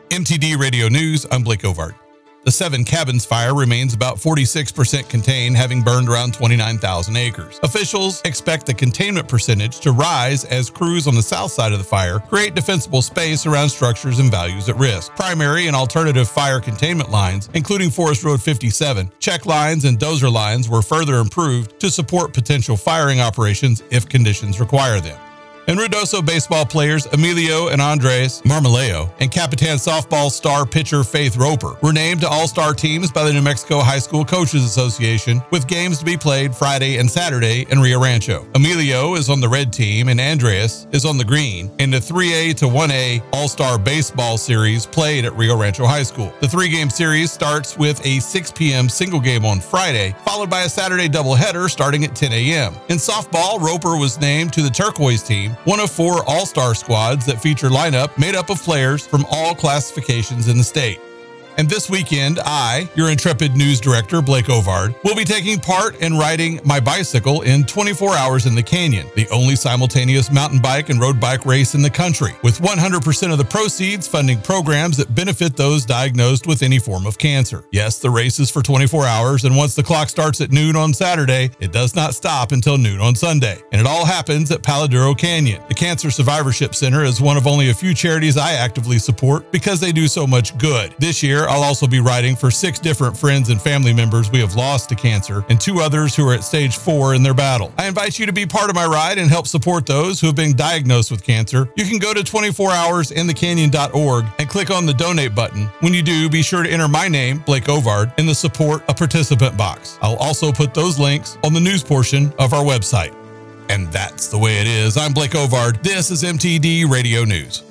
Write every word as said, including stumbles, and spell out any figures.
M T D Radio News, I'm Blake Ovard. The Seven Cabins fire remains about forty-six percent contained, having burned around twenty-nine thousand acres. Officials expect the containment percentage to rise as crews on the south side of the fire create defensible space around structures and values at risk. Primary and alternative fire containment lines, including Forest Road fifty-seven, check lines, and dozer lines, were further improved to support potential firing operations if conditions require them. And Ruidoso baseball players Emilio and Andres Marmoleo and Capitan softball star pitcher Faith Roper were named to all-star teams by the New Mexico High School Coaches Association, with games to be played Friday and Saturday in Rio Rancho. Emilio is on the red team and Andres is on the green in the three A to one A all-star baseball series played at Rio Rancho High School. The three-game series starts with a six p.m. single game on Friday, followed by a Saturday doubleheader starting at ten a.m. In softball, Roper was named to the turquoise team, one of four all-star squads that feature lineup made up of players from all classifications in the state. And this weekend, I, your intrepid news director, Blake Ovard, will be taking part in riding my bicycle in twenty-four hours in the Canyon, the only simultaneous mountain bike and road bike race in the country, with one hundred percent of the proceeds funding programs that benefit those diagnosed with any form of cancer. Yes, the race is for twenty-four hours, and once the clock starts at noon on Saturday, it does not stop until noon on Sunday. And it all happens at Palo Duro Canyon. The Cancer Survivorship Center is one of only a few charities I actively support because they do so much good. This year, I'll also be riding for six different friends and family members we have lost to cancer, and two others who are at stage four in their battle. I invite you to be part of my ride and help support those who have been diagnosed with cancer. You can go to twenty-four hours in the canyon dot org and click on the donate button. When you do, be sure to enter my name, Blake Ovard, in the support a participant box. I'll also put those links on the news portion of our website. And that's the way it is. I'm Blake Ovard. This is M T D Radio News.